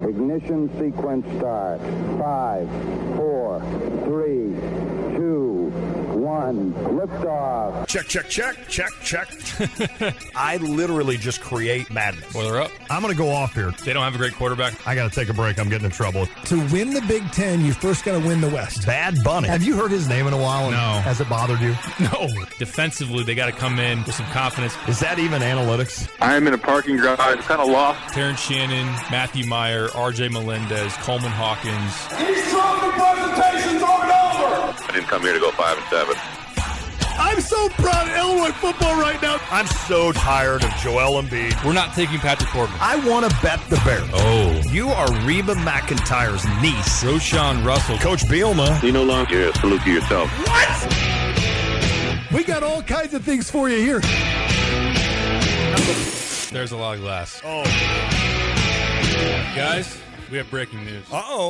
Ignition sequence start. 5, 4, 3, 2, 1. Liftoff. Check. I literally just create madness. Well, they're up. I'm going to go off here. They don't have a great quarterback. I got to take a break. I'm getting in trouble. To win the Big Ten, you first got to win the West. Bad Bunny. Have you heard his name in a while? No. Has it bothered you? No. Defensively, they got to come in with some confidence. Is that even analytics? I'm in a parking garage, kind of lost. Terrence Shannon, Matthew Meyer, R.J. Melendez, Coleman Hawkins. These trophy presentations aren't over! I didn't come here to go 5-7. I'm so proud of Illinois football right now. I'm so tired of Joel Embiid. We're not taking Patrick Corbin. I want to bet the Bears. Oh. You are Reba McEntire's niece. Roshan Russell. Coach Bielma. You no longer salute to yourself. What? We got all kinds of things for you here. There's a lot of glass. Oh. Guys, we have breaking news. Uh-oh.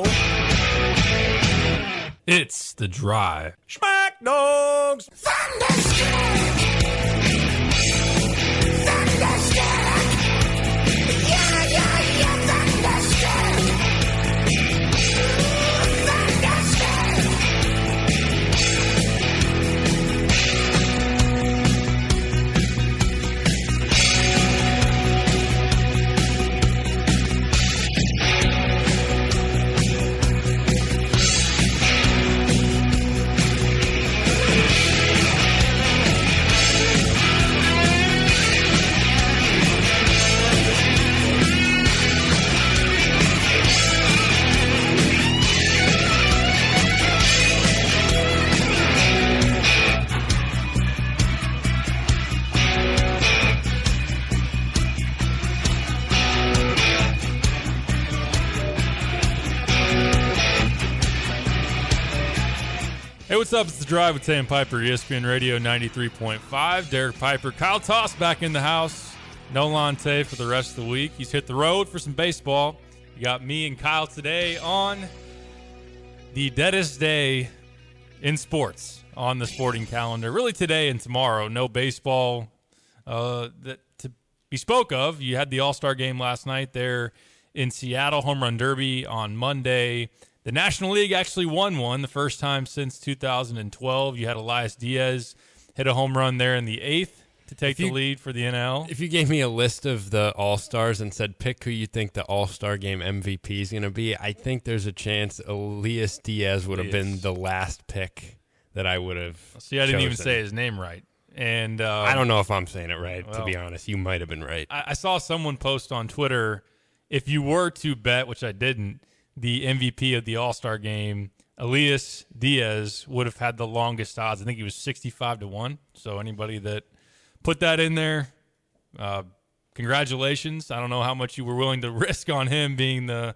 It's The Drive. Smack dogs. Hey, what's up? It's The Drive with Sam Piper, ESPN Radio 93.5. Derek Piper, Kyle Toss back in the house. No Lante for the rest of the week. He's hit the road for some baseball. You got me and Kyle today on the deadest day in sports on the sporting calendar. Really today and tomorrow. No baseball that to be spoke of. You had the All-Star game last night there in Seattle, Home Run Derby on Monday. The National League actually won one, the first time since 2012. You had Elias Diaz hit a home run there in the 8th to take the lead for the NL. If you gave me a list of the All-Stars and said pick who you think the All-Star game MVP is going to be, I think there's a chance Elias Diaz would have been the last pick that I would have See, I didn't even chosen. say his name right. And I don't know if I'm saying it right, to be honest. You might have been right. I saw someone post on Twitter, if you were to bet, which I didn't, the MVP of the All-Star game, Elias Diaz would have had the longest odds. I think he was 65-1. So anybody that put that in there, congratulations. I don't know how much you were willing to risk on him being the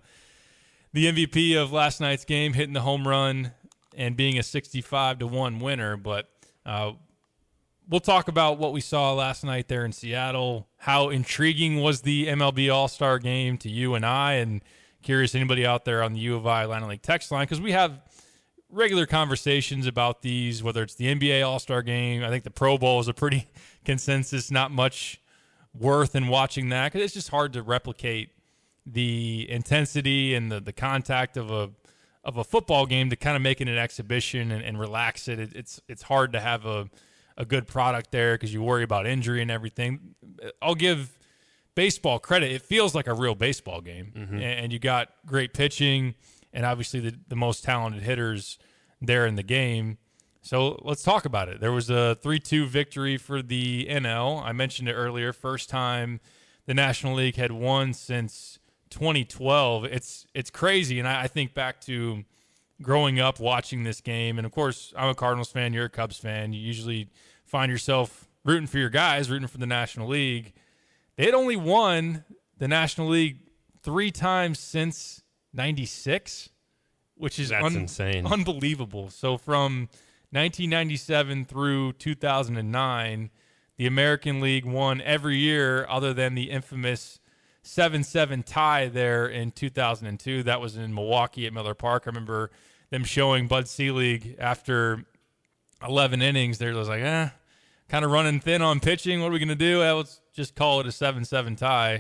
MVP of last night's game, hitting the home run and being a 65-1 winner. But we'll talk about what we saw last night there in Seattle, how intriguing was the MLB All-Star game to you and I, and curious anybody out there on the U of I Atlantic League text line, because we have regular conversations about these, whether it's the NBA All-Star game. I think the Pro Bowl is a pretty consensus, not much worth in watching that, because it's just hard to replicate the intensity and the contact of a football game to kind of make it an exhibition and relax it. It's hard to have a good product there because you worry about injury and everything. I'll give baseball credit. It feels like a real baseball game, and you got great pitching and obviously the most talented hitters there in the game. So let's talk about it. There was a 3-2 victory for the NL. I mentioned it earlier. First time the National League had won since 2012. It's crazy, and I think back to growing up watching this game. And, of course, I'm a Cardinals fan. You're a Cubs fan. You usually find yourself rooting for your guys, rooting for the National League. They had only won the National League 3 times since 96, which is insane. Unbelievable. So from 1997 through 2009, the American League won every year other than the infamous 7-7 tie there in 2002. That was in Milwaukee at Miller Park. I remember them showing Bud Selig after 11 innings. They was like, kind of running thin on pitching. What are we going to do? Let's just call it a 7-7 tie.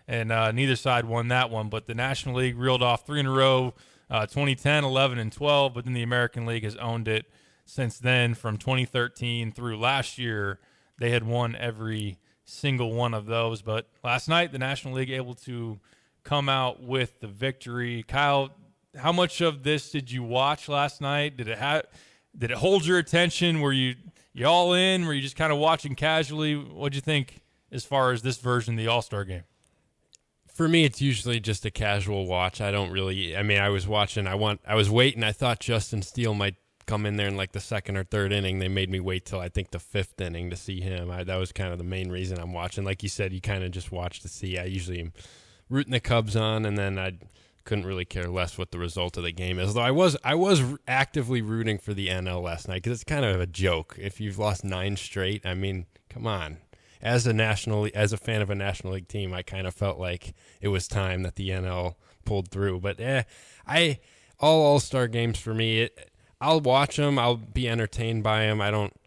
and neither side won that one. But the National League reeled off 3 in a row, 2010, 11, and 12. But then the American League has owned it since then. From 2013 through last year, they had won every single one of those. But last night, the National League able to come out with the victory. Kyle, how much of this did you watch last night? Did it hold your attention? Were you all in? Were you just kind of watching casually? What'd you think as far as this version of the All-Star game? For me, it's usually just a casual watch. I don't really. I mean, I was watching. I was waiting. I thought Justin Steele might come in there in like the second or third inning. They made me wait till I think the 5th inning to see him. That was kind of the main reason I'm watching. Like you said, you kind of just watch to see. I usually am rooting the Cubs on, and then I couldn't really care less what the result of the game is. Though I was actively rooting for the NL last night because it's kind of a joke. If you've lost 9 straight, I mean, come on. As a fan of a National League team, I kind of felt like it was time that the NL pulled through. But all All-Star games for me, I'll watch them. I'll be entertained by them.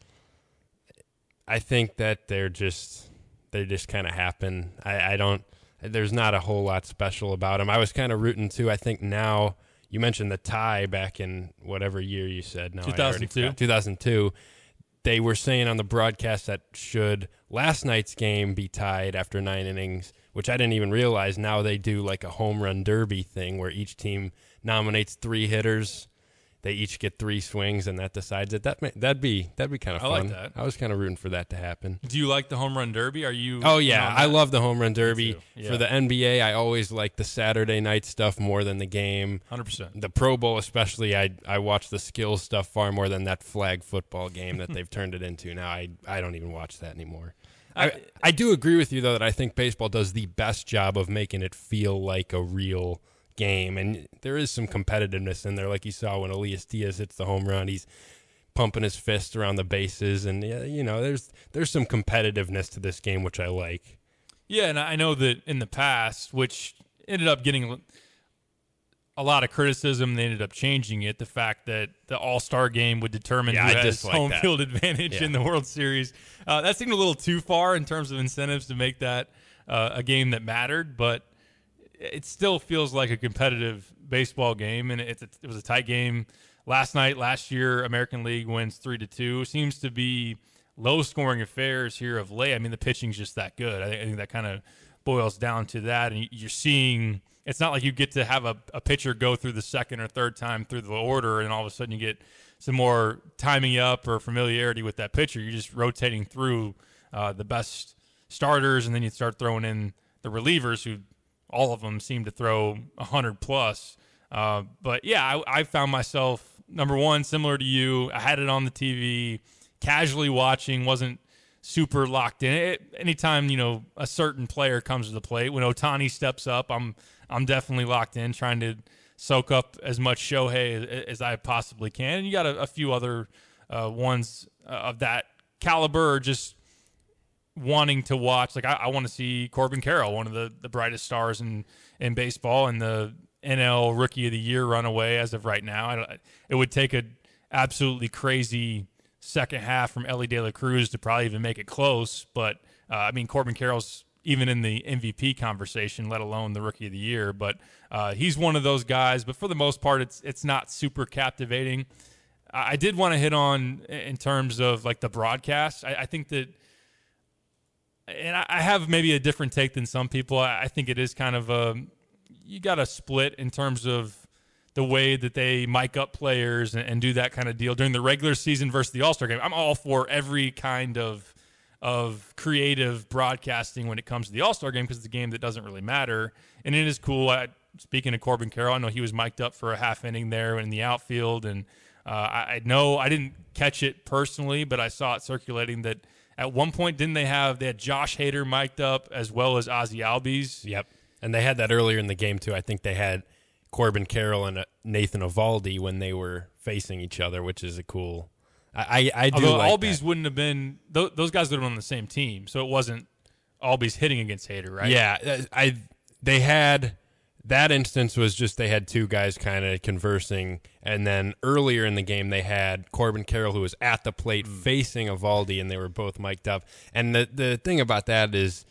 I think that they just kind of happen. There's not a whole lot special about them. I was kind of rooting too. I think now you mentioned the tie back in whatever year you said. No, 2002. 2002. They were saying on the broadcast that should last night's game be tied after 9 innings, which I didn't even realize. Now they do like a home run derby thing where each team nominates 3 hitters. They each get 3 swings, and that decides it. That'd be kind of fun. I like that. I was kind of rooting for that to happen. Do you like the home run derby? Are you? Oh yeah, I love the home run derby. Yeah. For the NBA, I always like the Saturday night stuff more than the game. 100%. The Pro Bowl, especially, I watch the skills stuff far more than that flag football game that they've turned it into. Now I don't even watch that anymore. I do agree with you though that I think baseball does the best job of making it feel like a real game, and there is some competitiveness in there, like you saw when Elias Diaz hits the home run. He's pumping his fist around the bases, and there's some competitiveness to this game, which I like. Yeah, and I know that in the past, which ended up getting a lot of criticism, they ended up changing it. The fact that the All-Star game would determine who has home field advantage in the World Series. That seemed a little too far in terms of incentives to make that a game that mattered, but it still feels like a competitive baseball game, and it was a tight game last night. Last year, American League wins 3-2. Seems to be low-scoring affairs here of late. I mean, the pitching's just that good. I think that kind of boils down to that, and you're seeing – it's not like you get to have a pitcher go through the second or third time through the order, and all of a sudden you get some more timing up or familiarity with that pitcher. You're just rotating through the best starters, and then you start throwing in the relievers who – all of them seem to throw 100+. But, yeah, I found myself, number one, similar to you. I had it on the TV, casually watching, wasn't super locked in. Anytime, a certain player comes to the plate, when Ohtani steps up, I'm definitely locked in, trying to soak up as much Shohei as I possibly can. And you got a few other ones of that caliber, just wanting to watch. Like I want to see Corbin Carroll, one of the brightest stars in baseball, and the NL Rookie of the Year runaway as of right now. It would take a absolutely crazy second half from Elly De La Cruz to probably even make it close. But Corbin Carroll's even in the MVP conversation, let alone the Rookie of the Year. But he's one of those guys. But for the most part, it's not super captivating. I did want to hit on in terms of like the broadcast. I think that. And I have maybe a different take than some people. I think it is kind of you got to split in terms of the way that they mic up players and do that kind of deal during the regular season versus the All-Star game. I'm all for every kind of creative broadcasting when it comes to the All-Star game because it's a game that doesn't really matter. And it is cool. Speaking of Corbin Carroll, I know he was mic'd up for a half inning there in the outfield. And I know I didn't catch it personally, but I saw it circulating that at one point, didn't they had Josh Hader mic'd up as well as Ozzie Albies? Yep. And they had that earlier in the game, too. I think they had Corbin Carroll and Nathan Eovaldi when they were facing each other, which is a cool – I do Although like Albies that. wouldn't have been – those guys would have been on the same team, so it wasn't Albies hitting against Hader, right? Yeah. They had – that instance was just they had 2 guys kind of conversing, and then earlier in the game they had Corbin Carroll, who was at the plate facing Eovaldi, and they were both mic'd up. And the thing about that is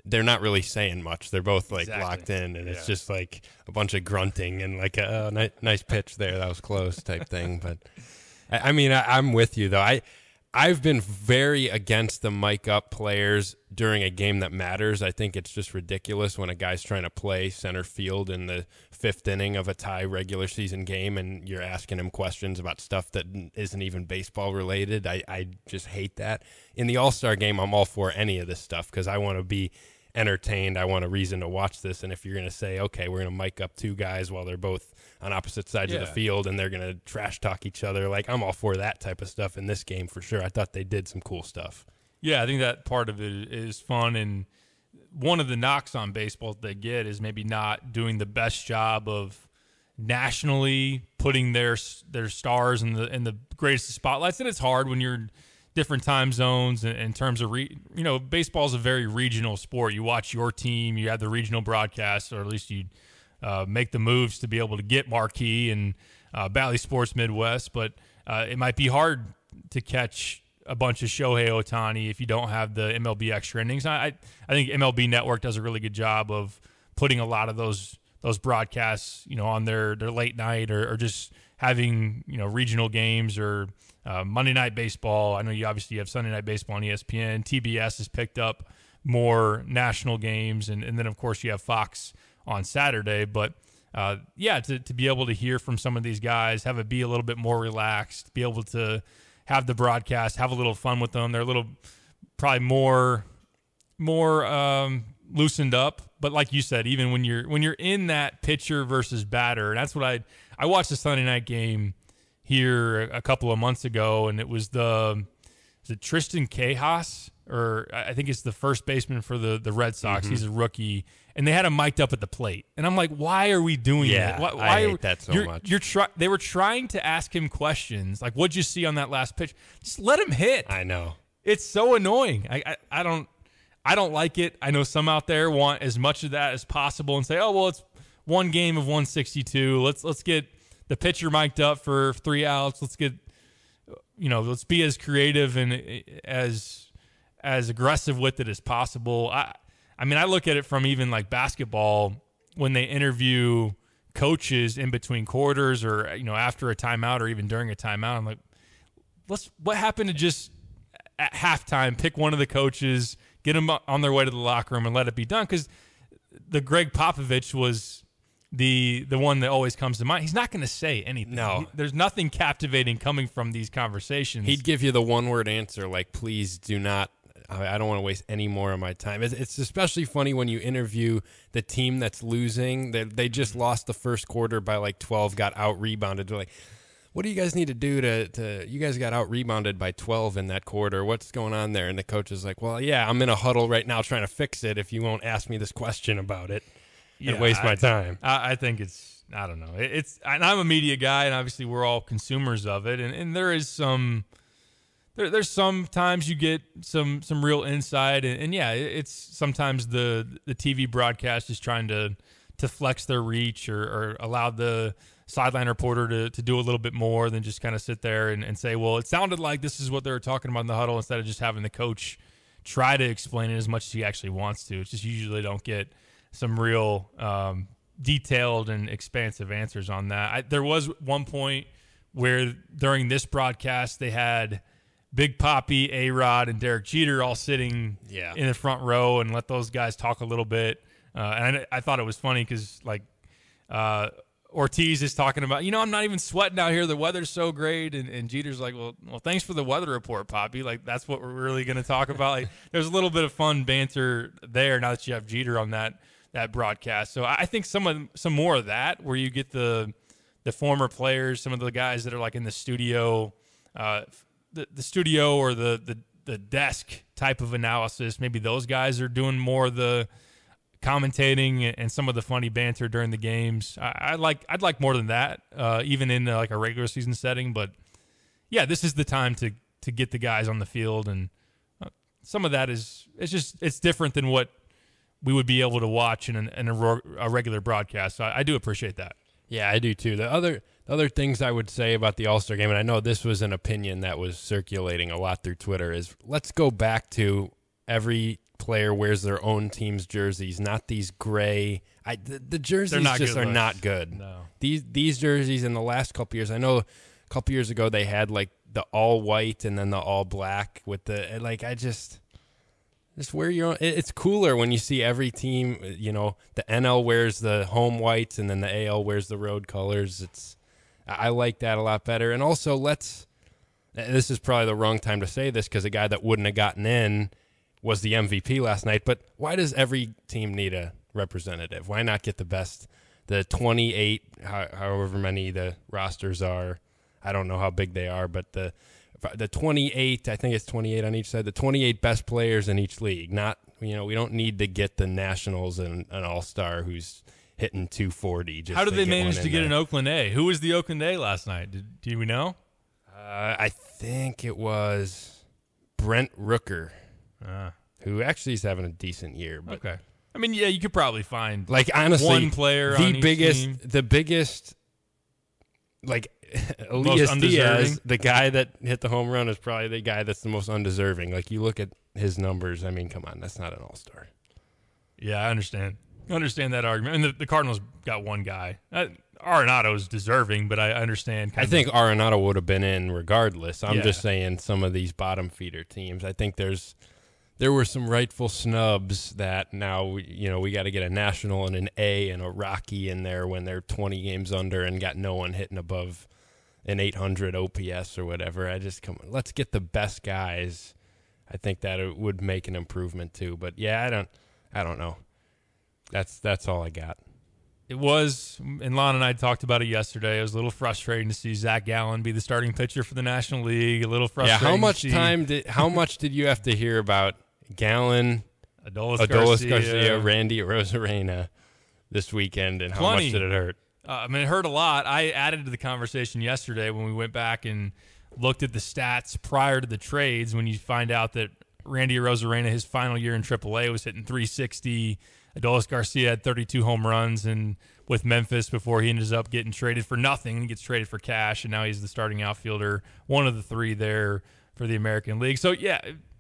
they're not really saying much. They're both like Exactly. locked in, and it's just like a bunch of grunting and like a nice pitch there. That was close type thing. But I mean, I'm with you though. I've been very against the mic up players during a game that matters. I think it's just ridiculous when a guy's trying to play center field in the 5th inning of a tie regular season game and you're asking him questions about stuff that isn't even baseball related. I just hate that. In the All-Star game, I'm all for any of this stuff because I want to be entertained. I want a reason to watch this. And if you're going to say, okay, we're going to mic up 2 guys while they're both on opposite sides of the field and they're going to trash talk each other, like I'm all for that type of stuff in this game for sure. I thought they did some cool stuff. Yeah, I think that part of it is fun, and one of the knocks on baseball that they get is maybe not doing the best job of nationally putting their stars in the greatest spotlights. And it's hard when you're different time zones in terms of baseball is a very regional sport. You watch your team, you have the regional broadcast, or at least you make the moves to be able to get marquee and Bally Sports Midwest. But it might be hard to catch a bunch of Shohei Ohtani if you don't have the MLB extra innings. I think MLB Network does a really good job of putting a lot of those broadcasts, on their late night or just having, regional games or Monday Night Baseball. I know you obviously have Sunday Night Baseball on ESPN. TBS has picked up more national games, and then, of course, you have Fox on Saturday. But, to be able to hear from some of these guys, have it be a little bit more relaxed, be able to have the broadcast, have a little fun with them. They're a little probably more loosened up. But like you said, even when you're in that pitcher versus batter, and that's what I watched the Sunday night game here a couple of months ago, and it was Tristan Tejas, or I think it's the first baseman for the Red Sox. Mm-hmm. He's a rookie, and they had him mic'd up at the plate. And I'm like, why are we doing that? Why I hate that so much. They were trying to ask him questions like, what'd you see on that last pitch? Just let him hit. I know. It's so annoying. I don't like it. I know some out there want as much of that as possible and say, oh, well, it's one game of 162. Let's get the pitcher mic'd up for 3 outs. Let's get, let's be as creative and as aggressive with it as possible. I mean, I look at it from even like basketball when they interview coaches in between quarters or, after a timeout or even during a timeout. I'm like, what happened to just at halftime pick one of the coaches, get them on their way to the locker room and let it be done? Because the Greg Popovich was the one that always comes to mind. He's not going to say anything. No. There's nothing captivating coming from these conversations. He'd give you the one-word answer, like, please do not. I don't want to waste any more of my time. It's especially funny when you interview the team that's losing. They just lost the first quarter by like 12, got out-rebounded. They're like, what do you guys need to do to you guys got out-rebounded by 12 in that quarter. What's going on there? And the coach is like, well, yeah, I'm in a huddle right now trying to fix it if you won't ask me this question about it and waste my time. I think I don't know. And I'm a media guy, and obviously we're all consumers of it. And there is there's sometimes you get some real insight, and it's sometimes the TV broadcast is trying to flex their reach or allow the sideline reporter to do a little bit more than just kind of sit there and say, well, it sounded like this is what they were talking about in the huddle, instead of just having the coach try to explain it as much as he actually wants to. It's just usually don't get some real detailed and expansive answers on that. There was one point where during this broadcast they had Big Papi, A-Rod, and Derek Jeter all sitting in the front row and let those guys talk a little bit. And I thought it was funny because, like, Ortiz is talking about, I'm not even sweating out here. The weather's so great. And Jeter's like, well, thanks for the weather report, Papi. Like, that's what we're really going to talk about. Like, there's a little bit of fun banter there now that you have Jeter on that broadcast. So I think some more of that, where you get the former players, some of the guys that are like in the studio, the studio or the desk type of analysis. Maybe those guys are doing more of the commentating and some of the funny banter during the games. I'd like more than that, even in like a regular season setting. But yeah, this is the time to get the guys on the field, and some of that it's different than what we would be able to watch in a regular broadcast. So I do appreciate that. Yeah, I do too. The other things I would say about the All-Star game, and I know this was an opinion that was circulating a lot through Twitter, is let's go back to every player wears their own team's jerseys, not these gray. The jerseys just are not good. No. These jerseys in the last couple years, I know a couple years ago they had like the all white and then the all black with the just wear your own. It's cooler when you see every team, the NL wears the home whites and then the AL wears the road colors. I like that a lot better. And also this is probably the wrong time to say this because a guy that wouldn't have gotten in was the MVP last night, but why does every team need a representative? Why not get the best, the 28, however many the rosters are? I don't know how big they are, but the 28, I think it's 28 on each side, the 28 best players in each league. Not, we don't need to get the Nationals and an all-star who's hitting 240. Just how did they manage to get an an Oakland A? Who was the Oakland A last night? Do we know? I think it was Brent Rooker, who actually is having a decent year. But okay. I mean, yeah, you could probably find honestly, one player on each team. The biggest, Elias Diaz, the guy that hit the home run, is probably the guy that's the most undeserving. Like, you look at his numbers, I mean, come on, that's not an all-star. Yeah, I understand. I understand that argument. And the Cardinals got one guy. Arenado's deserving, but I understand. I think Arenado would have been in regardless. I'm just saying some of these bottom feeder teams, I think there were some rightful snubs that now we got to get a National and an A and a Rocky in there when they're 20 games under and got no one hitting above an 800 OPS or whatever. Let's get the best guys. I think that it would make an improvement too. But yeah, I don't know. That's all I got. It was, and Lon and I talked about it yesterday. It was a little frustrating to see Zach Gallen be the starting pitcher for the National League. A little frustrating. Yeah, how much did you have to hear about Gallen, Adolis Garcia, Randy Arozarena this weekend, and how much did it hurt? It hurt a lot. I added to the conversation yesterday when we went back and looked at the stats prior to the trades. When you find out that Randy Arozarena, his final year in AAA, was hitting 360. Adolis Garcia had 32 home runs and with Memphis before he ended up getting traded for nothing. He gets traded for cash, and now he's the starting outfielder, one of the three there for the American League. So, yeah,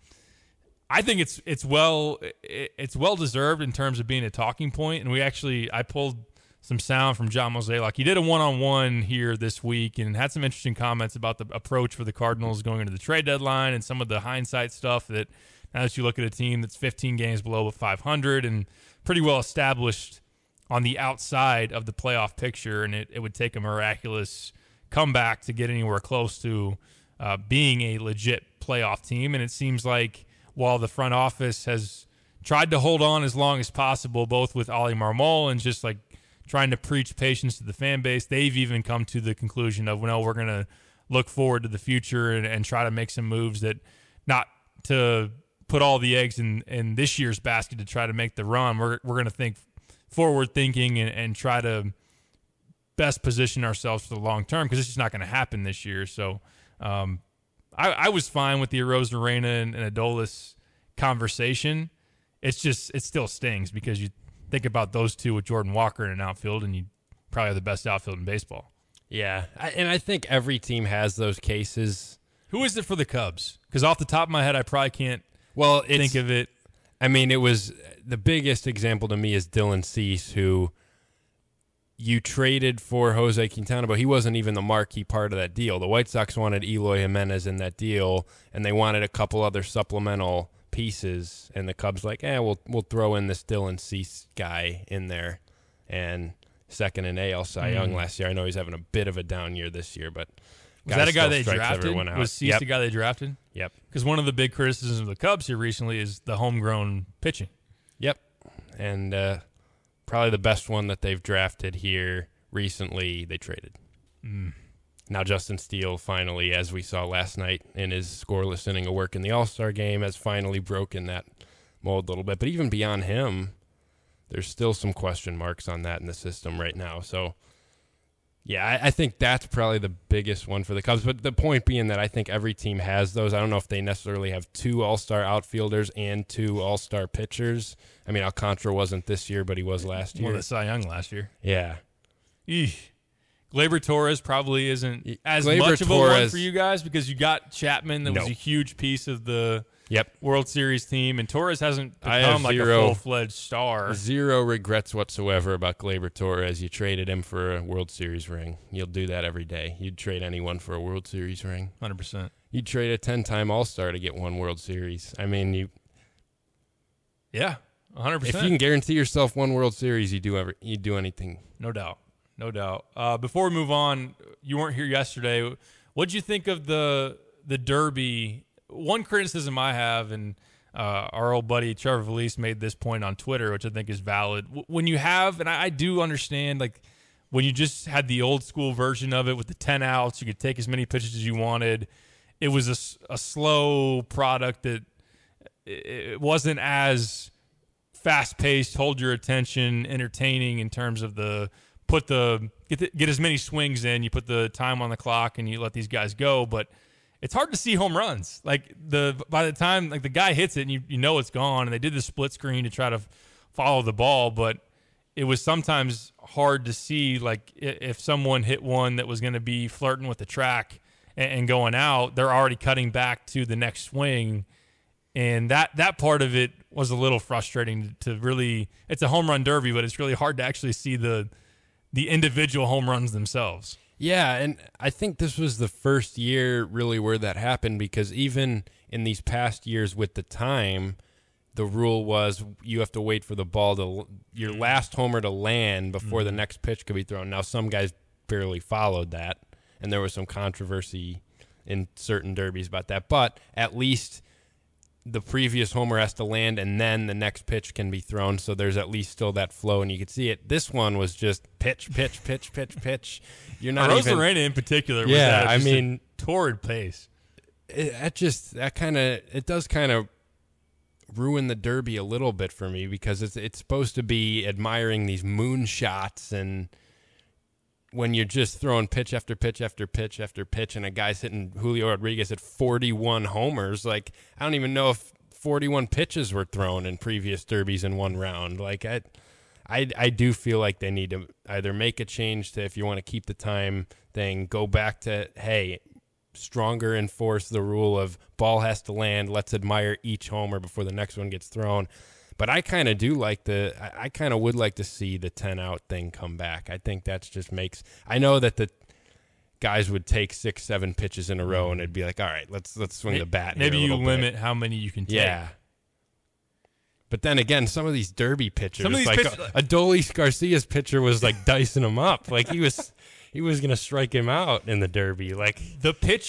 I think it's well deserved in terms of being a talking point. And I pulled some sound from John Mozeliak. He did a one-on-one here this week and had some interesting comments about the approach for the Cardinals going into the trade deadline and some of the hindsight stuff that now that you look at a team that's 15 games below 500 and pretty well established on the outside of the playoff picture, and it would take a miraculous comeback to get anywhere close to being a legit playoff team. And it seems like while the front office has tried to hold on as long as possible, both with Oli Marmol and just like trying to preach patience to the fan base, they've even come to the conclusion of, well, we're going to look forward to the future and try to make some moves that not to put all the eggs in this year's basket to try to make the run. We're going to think forward thinking and try to best position ourselves for the long term because it's just not going to happen this year. So I was fine with the Arozarena and Adolis conversation. It still stings because you think about those two with Jordan Walker in an outfield and you probably have the best outfield in baseball. Yeah, and I think every team has those cases. Who is it for the Cubs? Because off the top of my head, I probably can't think of it. I mean, it was the biggest example to me is Dylan Cease, who you traded for Jose Quintana, but he wasn't even the marquee part of that deal. The White Sox wanted Eloy Jimenez in that deal, and they wanted a couple other supplemental pieces, and the Cubs we'll throw in this Dylan Cease guy in there, and second in AL Cy Young last year. I know he's having a bit of a down year this year, but was that a guy they drafted? Was Cease the guy they drafted? Yep. Because one of the big criticisms of the Cubs here recently is the homegrown pitching. Yep. And probably the best one that they've drafted here recently, they traded. Now Justin Steele finally, as we saw last night in his scoreless inning of work in the All-Star game, has finally broken that mold a little bit. But even beyond him, there's still some question marks on that in the system right now. So, yeah, I think that's probably the biggest one for the Cubs. But the point being that I think every team has those. I don't know if they necessarily have two all-star outfielders and two all-star pitchers. I mean, Alcantara wasn't this year, but he was last year. Won the Cy Young last year. Yeah. Eesh. Gleyber Torres probably isn't as Gleyber much of a one Torres- for you guys because you got Chapman that was a huge piece of the World Series team, and Torres hasn't become like a full-fledged star. Zero regrets whatsoever about Gleyber Torres. You traded him for a World Series ring. You'll do that every day. You'd trade anyone for a World Series ring. 100%. You'd trade a 10-time All-Star to get one World Series. I mean, Yeah, 100%. if you can guarantee yourself one World Series, you'd do anything. No doubt. No doubt. Before we move on, you weren't here yesterday. What'd you think of the Derby? One criticism I have, and our old buddy Trevor Valise made this point on Twitter, which I think is valid. When you have, and I do understand, like when you just had the old school version of it with the 10 outs, you could take as many pitches as you wanted. It was a slow product that it wasn't as fast-paced, hold your attention, entertaining in terms of get as many swings in. You put the time on the clock and you let these guys go, but it's hard to see home runs. Like by the time like the guy hits it and you know it's gone, and they did the split screen to try to follow the ball, but it was sometimes hard to see like if someone hit one that was going to be flirting with the track and going out, they're already cutting back to the next swing. And that part of it was a little frustrating to really. It's a home run derby, but it's really hard to actually see the individual home runs themselves. Yeah, and I think this was the first year really where that happened, because even in these past years with the time, the rule was you have to wait for the ball your last homer to land before the next pitch could be thrown. Now, some guys barely followed that, and there was some controversy in certain derbies about that, but at least the previous homer has to land and then the next pitch can be thrown, so there's at least still that flow, and you could see it. This one was just pitch, pitch, pitch, pitch, pitch. You're not even... Arozarena in particular was a torrid pace. It does kind of ruin the Derby a little bit for me, because it's supposed to be admiring these moon shots, and when you're just throwing pitch after pitch after pitch after pitch, and a guy's hitting Julio Rodriguez at 41 homers, like I don't even know if 41 pitches were thrown in previous derbies in one round. Like I do feel like they need to either make a change to, if you want to keep the time thing, go back to, hey, stronger enforce the rule of ball has to land. Let's admire each homer before the next one gets thrown. But I kind of I kind of would like to see the 10-out thing come back. I think that's just makes – I know that the guys would take 6-7 pitches in a row and it'd be like, all right, let's swing the bat. Maybe you limit how many you can take. Yeah. But then again, some of these Derby pitchers, Adolis Garcia's pitcher was like dicing him up. Like he was going to strike him out in the Derby. Like the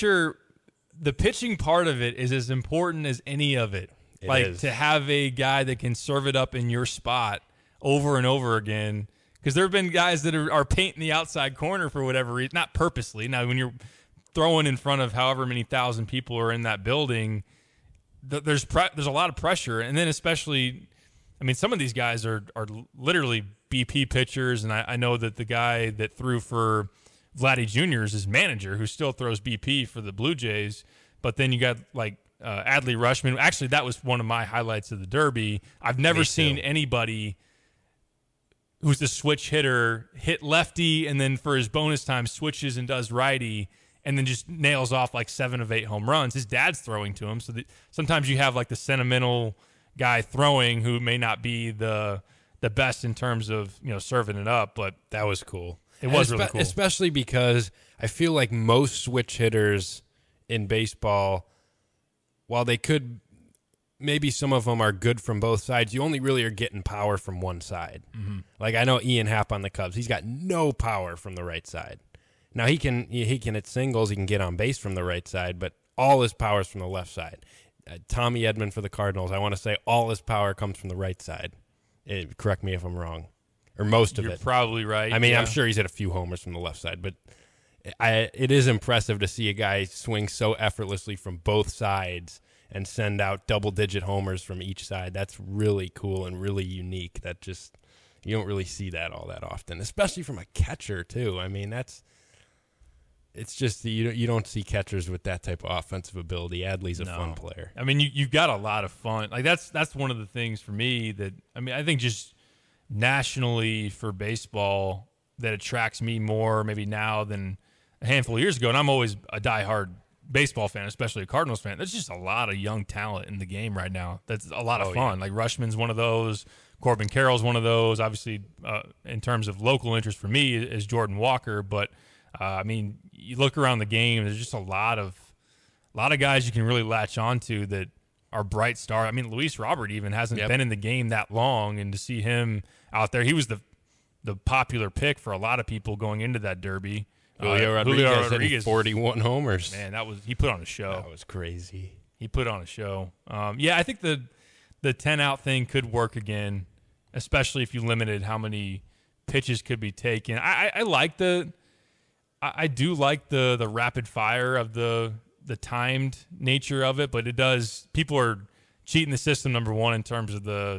pitching part of it is as important as any of it. To have a guy that can serve it up in your spot over and over again, because there have been guys that are painting the outside corner for whatever reason, not purposely. Now, when you're throwing in front of however many thousand people are in that building, there's a lot of pressure, and then especially, I mean, some of these guys are literally BP pitchers, and I know that the guy that threw for Vladdy Jr. is his manager, who still throws BP for the Blue Jays, but then you got like Adley Rutschman. Actually, that was one of my highlights of the Derby. I've never seen anybody who's a switch hitter hit lefty and then for his bonus time switches and does righty and then just nails off like 7 of 8 home runs. His dad's throwing to him. So sometimes you have like the sentimental guy throwing who may not be the best in terms of, serving it up, but that was cool. It was really cool. Especially because I feel like most switch hitters in baseball, while they could, maybe some of them are good from both sides, you only really are getting power from one side. Mm-hmm. Like I know Ian Happ on the Cubs, he's got no power from the right side. Now he can hit singles, he can get on base from the right side, but all his power is from the left side. Tommy Edman for the Cardinals, I want to say all his power comes from the right side. Correct me if I'm wrong, or most of it. You're probably right. I mean, I'm sure he's hit a few homers from the left side, but it is impressive to see a guy swing so effortlessly from both sides and send out double-digit homers from each side. That's really cool and really unique. That just, you don't really see that all that often, especially from a catcher too. I mean, it's just you don't see catchers with that type of offensive ability. Adley's a fun player. I mean, you've got a lot of fun. Like that's one of the things for me that, I mean, I think just nationally for baseball, that attracts me more maybe now than a handful of years ago. And I'm always a diehard baseball fan, especially a Cardinals fan. There's just a lot of young talent in the game right now. That's a lot of fun. Like Rushman's one of those. Corbin Carroll's one of those. Obviously, in terms of local interest for me is Jordan Walker. But I mean, you look around the game. There's just a lot of guys you can really latch onto that are bright stars. I mean, Luis Robert even hasn't been in the game that long, and to see him out there, he was the popular pick for a lot of people going into that Derby. Julio Rodriguez 41 homers. Man, he put on a show. That was crazy. He put on a show. I think the 10 out thing could work again, especially if you limited how many pitches could be taken. I do like the rapid fire of the timed nature of it, but people are cheating the system, number one, in terms of the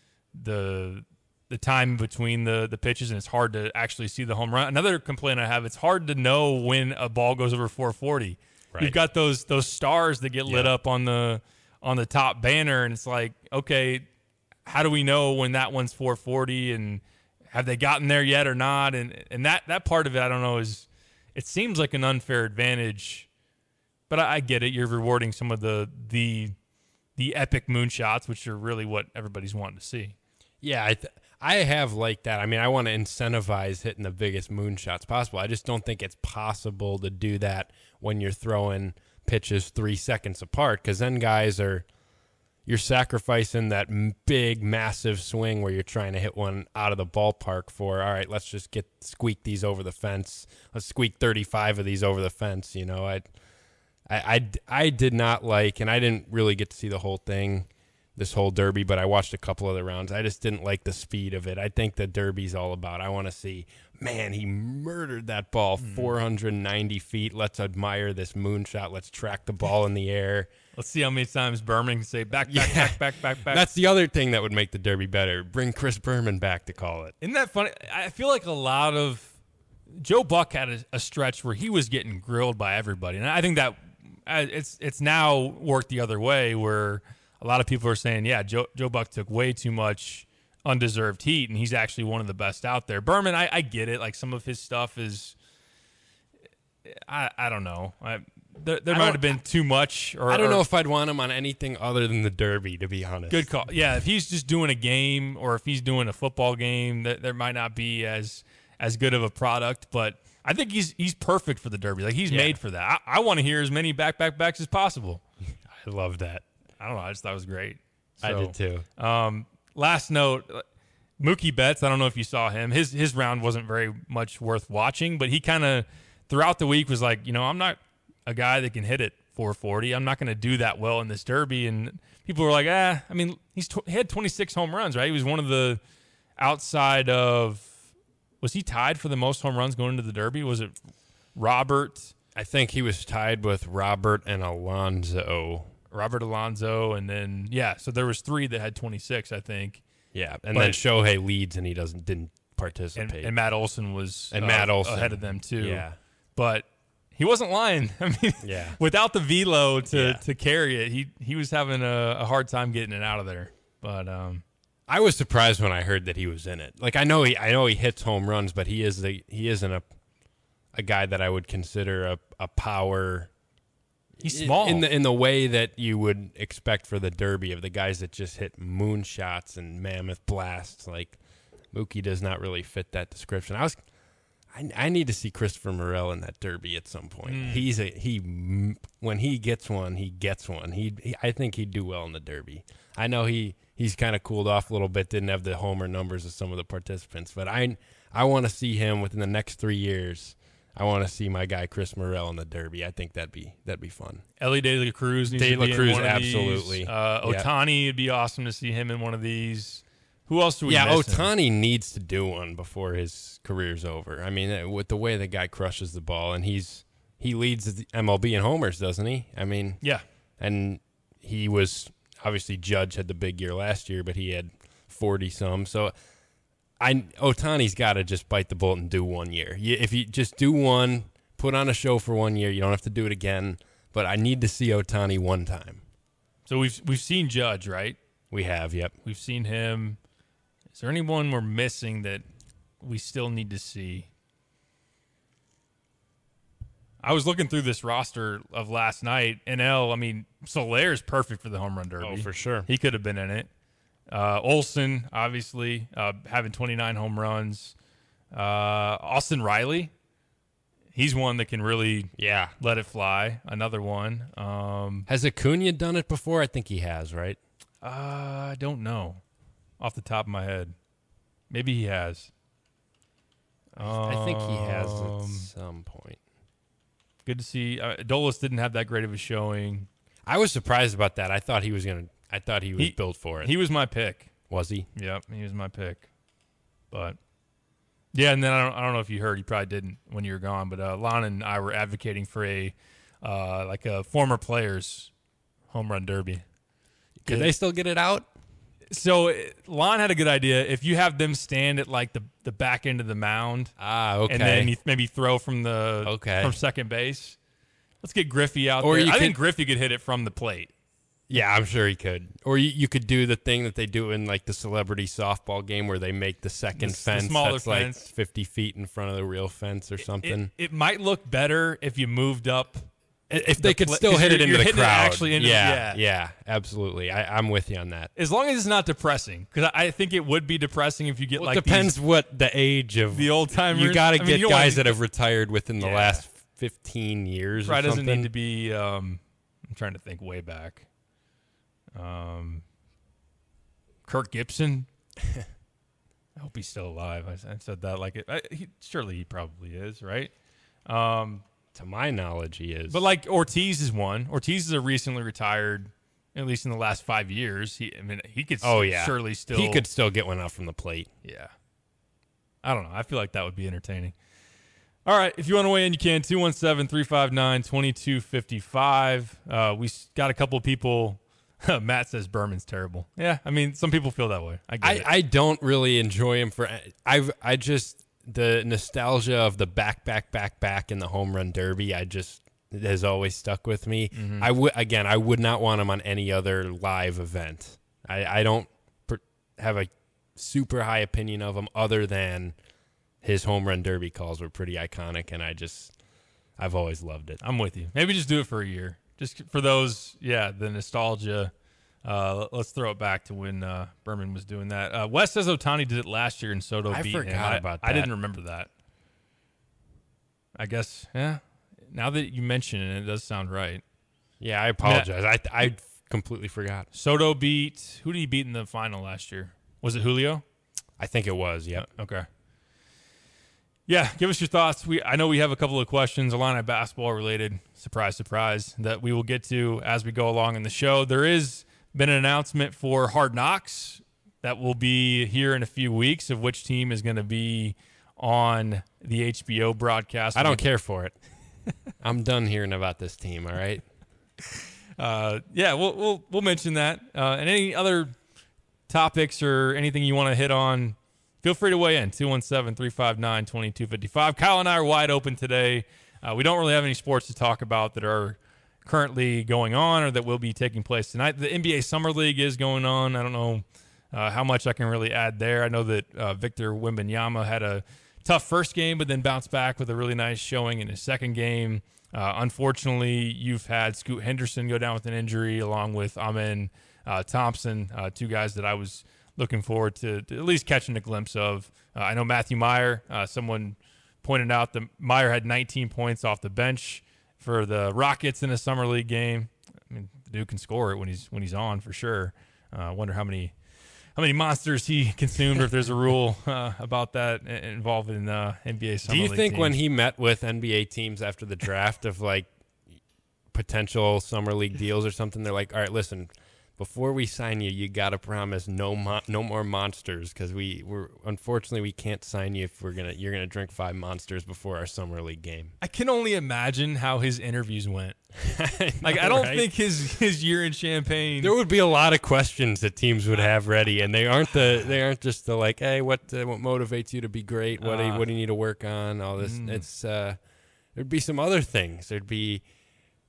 time between the pitches, and it's hard to actually see the home run. Another complaint I have, it's hard to know when a ball goes over 440. Right. You've got those stars that get lit up on the top banner, and it's like, okay, how do we know when that one's 440, and have they gotten there yet or not? And that part of it, I don't know, it seems like an unfair advantage, but I get it. You're rewarding some of the epic moonshots, which are really what everybody's wanting to see. Yeah, I have liked that. I mean, I want to incentivize hitting the biggest moonshots possible. I just don't think it's possible to do that when you're throwing pitches 3 seconds apart, because then you're sacrificing that big, massive swing where you're trying to hit one out of the ballpark for, all right, let's just squeak these over the fence. Let's squeak 35 of these over the fence. You know, I did not like, and I didn't really get to see the whole thing, this whole Derby, but I watched a couple of the rounds. I just didn't like the speed of it. I think the Derby's all about, I want to see, man, he murdered that ball 490 feet. Let's admire this moonshot. Let's track the ball in the air. Let's see how many times Berman can say back. That's the other thing that would make the Derby better. Bring Chris Berman back to call it. Isn't that funny? I feel like a lot of Joe Buck had a stretch where he was getting grilled by everybody, and I think that it's now worked the other way, where a lot of people are saying, yeah, Joe Buck took way too much undeserved heat, and he's actually one of the best out there. Berman, I get it. Like, some of his stuff is, I don't know. There might have been too much. I don't know if I'd want him on anything other than the Derby, to be honest. Good call. Yeah, if he's just doing a game, or if he's doing a football game, there might not be as good of a product. But I think he's perfect for the Derby. Like, he's made for that. I want to hear as many backs as possible. I love that. I don't know. I just thought it was great. I did too. Last note, Mookie Betts, I don't know if you saw him. His round wasn't very much worth watching, but he kind of, throughout the week, was like, I'm not a guy that can hit it 440. I'm not going to do that well in this Derby. And people were like, I mean, he had 26 home runs, right? He was one of the, outside of, was he tied for the most home runs going into the Derby? Was it Robert? I think he was tied with Robert and Alonso. Robert Alonso, and then, so there was 3 that had 26, I think. Yeah, and then Shohei leads, and he didn't participate. And Matt Olson was ahead of them, too. Yeah. But he wasn't lying. I mean, without the velo to carry it, he was having a hard time getting it out of there. But I was surprised when I heard that he was in it. Like, I know he hits home runs, but he isn't a guy that I would consider a power. He's small in the way that you would expect for the Derby, of the guys that just hit moonshots and mammoth blasts. Like, Mookie does not really fit that description. I need to see Christopher Morel in that Derby at some point. When he gets one, he gets one. I think he'd do well in the Derby. I know he's kind of cooled off a little bit, didn't have the homer numbers of some of the participants, but I want to see him within the next 3 years. I want to see my guy Chris Morel in the Derby. I think that'd be fun. Ellie De La Cruz needs to be in one of absolutely. These. Ohtani, it'd be awesome to see him in one of these. Who else do we miss? Ohtani needs to do one before his career's over. I mean, with the way the guy crushes the ball, and he leads the MLB in homers, doesn't he? I mean, yeah. And he was, obviously, Judge had the big year last year, but he had 40-some. So Ohtani's got to just bite the bullet and do 1 year. If you just do one, put on a show for 1 year, you don't have to do it again. But I need to see Ohtani one time. So we've seen Judge, right? We have, yep. We've seen him. Is there anyone we're missing that we still need to see. I was looking through this roster of last night. NL, I mean, Solaire's perfect for the home run derby. Oh, for sure. He could have been in it. Olsen, obviously, having 29 home runs. Austin Riley, he's one that can really let it fly. Another one. Has Acuna done it before? I think he has, right? I don't know off the top of my head. Maybe he has. I think he has at some point. Good to see. Adolis didn't have that great of a showing. I was surprised about that. I thought he was built for it. He was my pick. Was he? Yep, he was my pick. But yeah, and then I don't know if you heard. You probably didn't when you were gone. But Lon and I were advocating for a former players home run derby. Could they still get it out? So Lon had a good idea. If you have them stand at like the back end of the mound, okay, and then you maybe throw from from second base. Let's get Griffey out there. I think Griffey could hit it from the plate. Yeah, I'm sure he could. Or you could do the thing that they do in like the celebrity softball game where they make the second fence the smaller that's fence. like 50 feet in front of the real fence or something. It might look better if you moved up. If they could still hit it into the crowd. Actually into, yeah, absolutely. I'm with you on that. As long as it's not depressing, because I think it would be depressing if you get it depends what the age of the old timers. You got to get guys that have retired within the last 15 years. Right, or something. Doesn't need to be. I'm trying to think way back. Kirk Gibson. I hope he's still alive. I said that like it. Surely he probably is, right? To my knowledge, he is. But like Ortiz is one. Ortiz is a recently retired, at least in the last 5 years. He could. Surely still. He could still get one out from the plate. Yeah. I don't know. I feel like that would be entertaining. All right, if you want to weigh in, you can. 217-359-2255. We got a couple of people. Matt says Berman's terrible. Yeah, I mean, some people feel that way. I don't really enjoy him for. I just the nostalgia of the back in the home run derby. It has always stuck with me. Mm-hmm. I would not want him on any other live event. I don't have a super high opinion of him other than his home run derby calls were pretty iconic, and I've always loved it. I'm with you. Maybe just do it for a year. Just for those, the nostalgia. Let's throw it back to when Berman was doing that. Wes says Ohtani did it last year and Soto beat him. I forgot about that. I didn't remember that. I guess, now that you mention it, it does sound right. Yeah, I apologize. I completely forgot. Soto beat, who did he beat in the final last year? Was it Julio? I think it was, yeah. Okay. Yeah, give us your thoughts. I know we have a couple of questions, Illini basketball related, surprise, that we will get to as we go along in the show. There is been an announcement for Hard Knocks that will be here in a few weeks of which team is going to be on the HBO broadcast. I don't care for it. I'm done hearing about this team, all right? We'll mention that. And any other topics or anything you want to hit on, feel free to weigh in, 217-359-2255. Kyle and I are wide open today. We don't really have any sports to talk about that are currently going on or that will be taking place tonight. The NBA Summer League is going on. I don't know how much I can really add there. I know that Victor Wembanyama had a tough first game, but then bounced back with a really nice showing in his second game. Unfortunately, you've had Scoot Henderson go down with an injury along with Amen Thompson, two guys that I was looking forward to at least catching a glimpse of. I know Matthew Meyer, someone pointed out that Meyer had 19 points off the bench for the Rockets in a summer league game. I mean, the dude can score it when he's on for sure. I wonder how many monsters he consumed, or if there's a rule about that involved in NBA summer league. Do you think teams. when he met with NBA teams after the draft of like potential summer league deals or something, they're like, all right, listen, before we sign you, you got to promise no more monsters, because we're unfortunately we can't sign you if you're gonna drink 5 monsters before our summer league game. I can only imagine how his interviews went. I don't think his year in Champaign. There would be a lot of questions that teams would have ready, and they aren't just the like, hey, what motivates you to be great? What do you need to work on? All this. It's there'd be some other things. There'd be,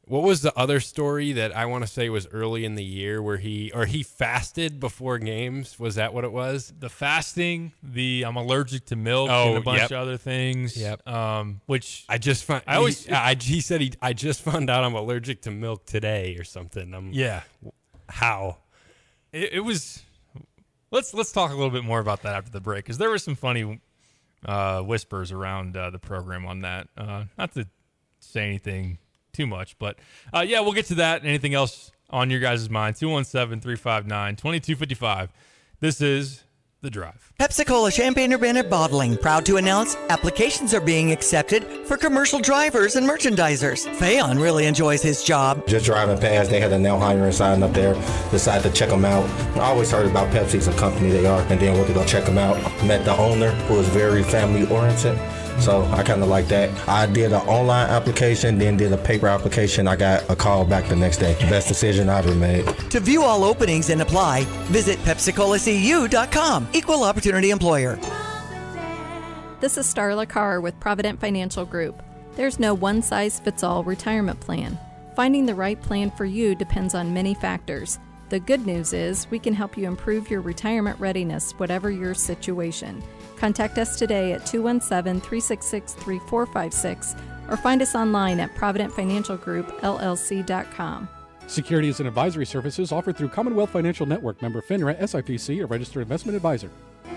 What was the other story that I want to say was early in the year where he fasted before games? Was that what it was? The fasting, I'm allergic to milk, and a bunch of other things. Yep. Which I just found. He said I just found out I'm allergic to milk today or something. How? It was. Let's talk a little bit more about that after the break, because there were some funny whispers around the program on that. Not to say anything too much, but we'll get to that and anything else on your guys' mind. 217-359-2255. This is The Drive. Pepsi-Cola Champaign-Urbana Bottling, proud to announce applications are being accepted for commercial drivers and merchandisers. Fayon really enjoys his job. Just driving past, they had a Nelheimer sign up there. Decided to check them out. I always heard about Pepsi's a company they are, and then went to go check them out. Met the owner, who was very family-oriented. So I kind of like that. I did an online application, then did a paper application. I got a call back the next day. Best decision I ever made. To view all openings and apply, visit PepsiColaCU.com. Equal Opportunity Employer. This is Starla Carr with Provident Financial Group. There's no one-size-fits-all retirement plan. Finding the right plan for you depends on many factors. The good news is we can help you improve your retirement readiness, whatever your situation. Contact us today at 217-366-3456 or find us online at providentfinancialgroupllc.com. Securities and advisory services offered through Commonwealth Financial Network, member FINRA, SIPC, a registered investment advisor.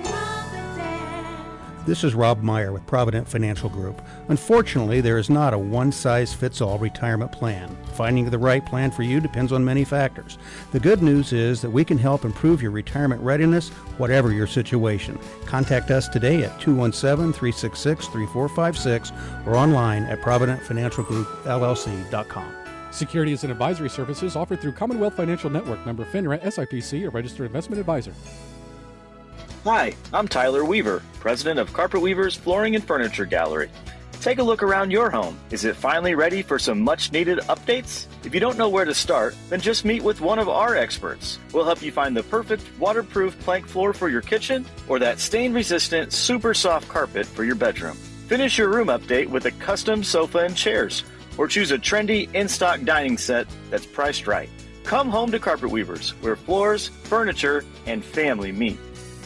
This is Rob Meyer with Provident Financial Group. Unfortunately, there is not a one-size-fits-all retirement plan. Finding the right plan for you depends on many factors. The good news is that we can help improve your retirement readiness, whatever your situation. Contact us today at 217-366-3456 or online at providentfinancialgroupllc.com. Securities and advisory services offered through Commonwealth Financial Network, member FINRA, SIPC, a registered investment advisor. Hi, I'm Tyler Weaver, president of Carpet Weavers Flooring and Furniture Gallery. Take a look around your home. Is it finally ready for some much-needed updates? If you don't know where to start, then just meet with one of our experts. We'll help you find the perfect waterproof plank floor for your kitchen or that stain-resistant, super soft carpet for your bedroom. Finish your room update with a custom sofa and chairs, or choose a trendy in-stock dining set that's priced right. Come home to Carpet Weavers, where floors, furniture, and family meet.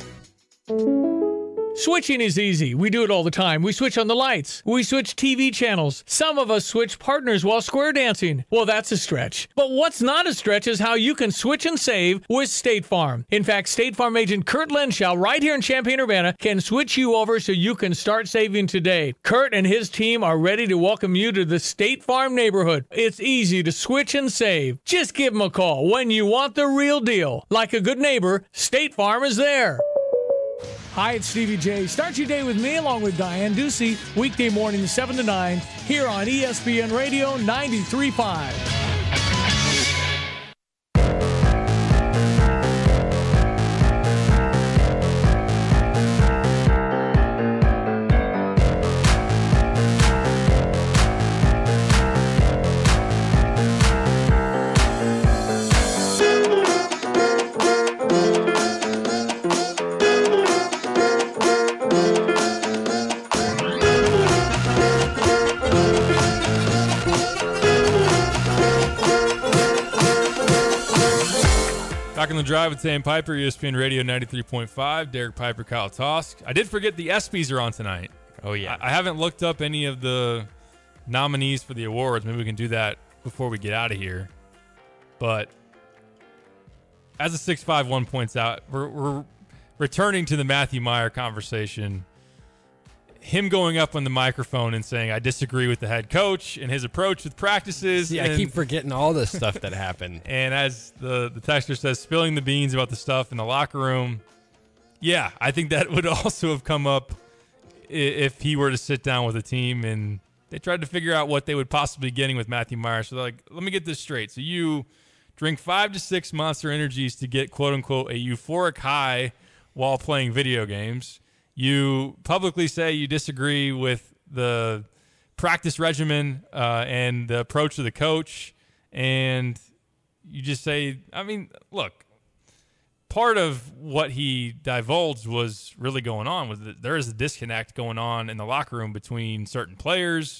Switching is easy. We do it all the time. We switch on the lights. We switch TV channels. Some of us switch partners while square dancing. Well, that's a stretch. But what's not a stretch is how you can switch and save with State Farm. In fact, State Farm agent Kurt Lenschow right here in Champaign-Urbana can switch you over so you can start saving today. Kurt and his team are ready to welcome you to the State Farm neighborhood. It's easy to switch and save. Just give them a call when you want the real deal. Like a good neighbor, State Farm is there. Hi, it's Stevie J. Start your day with me along with Diane Ducey, weekday morning 7 to 9, here on ESPN Radio 93.5. Back on the drive with Sam Piper, ESPN Radio 93.5. Derek Piper, Kyle Tosk. I did forget the ESPYs are on tonight. Oh, yeah. I haven't looked up any of the nominees for the awards. Maybe we can do that before we get out of here. But as a 651 points out, we're returning to the Matthew Meyer conversation. Him going up on the microphone and saying, I disagree with the head coach and his approach with practices. Yeah, I keep forgetting all this stuff that happened. And as the texter says, spilling the beans about the stuff in the locker room. Yeah, I think that would also have come up if he were to sit down with a team and they tried to figure out what they would possibly be getting with Matthew Meyer. So they're like, let me get this straight. So you drink 5 to 6 Monster Energies to get, quote unquote, a euphoric high while playing video games. You publicly say you disagree with the practice regimen and the approach of the coach, and you just say, I mean, look, part of what he divulged was really going on was that there is a disconnect going on in the locker room between certain players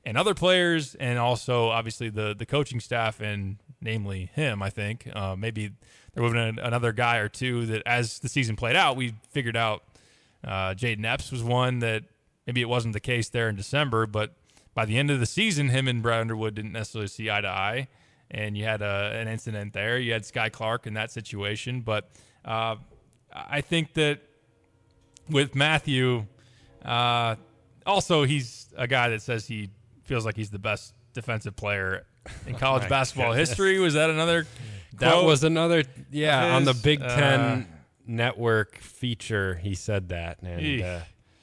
and other players, and also obviously the coaching staff, and namely him, I think. Maybe there would have been another guy or two that as the season played out, we figured out Jaden Epps was one that maybe it wasn't the case there in December, but by the end of the season, him and Brad Underwood didn't necessarily see eye to eye, and you had an incident there. You had Sky Clark in that situation, but I think that with Matthew, also he's a guy that says he feels like he's the best defensive player in college basketball history. Was that another quote? That was another, on the Big Ten Network feature, he said that. And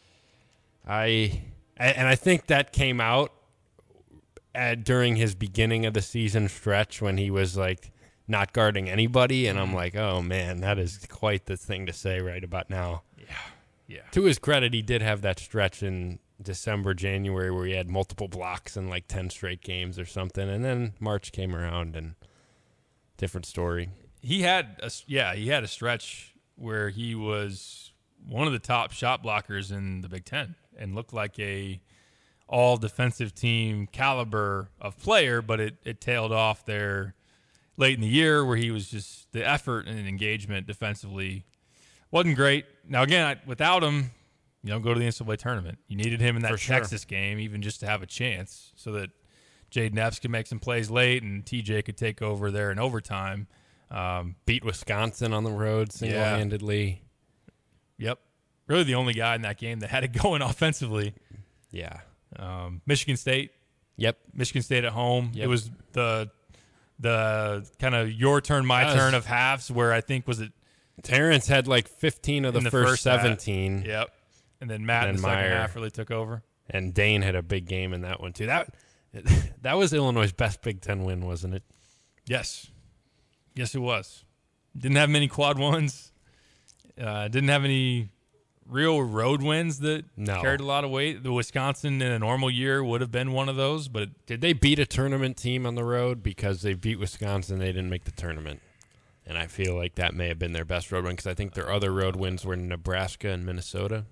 I think that came out during his beginning of the season stretch when he was like not guarding anybody, and I'm like, oh man, that is quite the thing to say right about now. Yeah. To his credit, he did have that stretch in December, January where he had multiple blocks in like 10 straight games or something, and then March came around and different story. He had a stretch where he was one of the top shot blockers in the Big Ten and looked like a all defensive team caliber of player, but it tailed off there late in the year where he was just the effort and engagement defensively wasn't great. Now, again, without him, you don't go to the NCAA tournament. You needed him in that Texas game even just to have a chance so that Jaden Epps could make some plays late and TJ could take over there in overtime. Beat Wisconsin on the road single-handedly. Yep. Really the only guy in that game that had it going offensively. Yeah. Michigan State. Yep. Michigan State at home. Yep. It was the kind of your turn, my turn of halves where I think was it Terrence had like 15 of the first 17. Half. Yep. And then Matt in the second half really took over. And Dane had a big game in that one too. That was Illinois' best Big Ten win, wasn't it? Yes. Yes, it was. Didn't have many quad ones. Didn't have any real road wins that carried a lot of weight. The Wisconsin in a normal year would have been one of those, but did they beat a tournament team on the road? Because they beat Wisconsin, they didn't make the tournament. And I feel like that may have been their best road win because I think their other road wins were in Nebraska and Minnesota.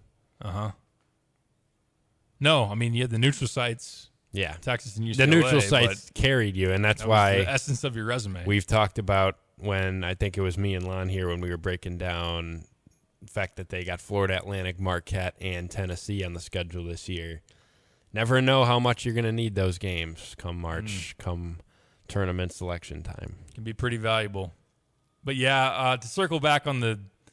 No, I mean, you had the neutral sites. Yeah. Texas and UCLA. The neutral sites carried you, and that's why the essence of your resume. We've talked about when I think it was me and Lon here when we were breaking down the fact that they got Florida Atlantic, Marquette, and Tennessee on the schedule this year. Never know how much you're going to need those games come March, come tournament selection time. Can be pretty valuable. But yeah, to circle back on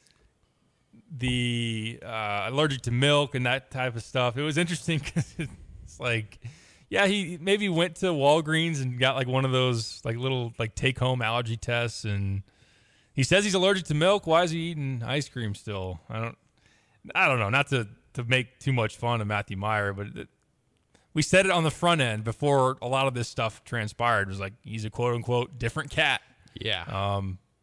the allergic to milk and that type of stuff, it was interesting because it's like, yeah, he maybe went to Walgreens and got like one of those like little like take-home allergy tests, and he says he's allergic to milk. Why is he eating ice cream still? I don't know. Not to make too much fun of Matthew Meyer, but we said it on the front end before a lot of this stuff transpired. It was like he's a quote-unquote different cat. Yeah.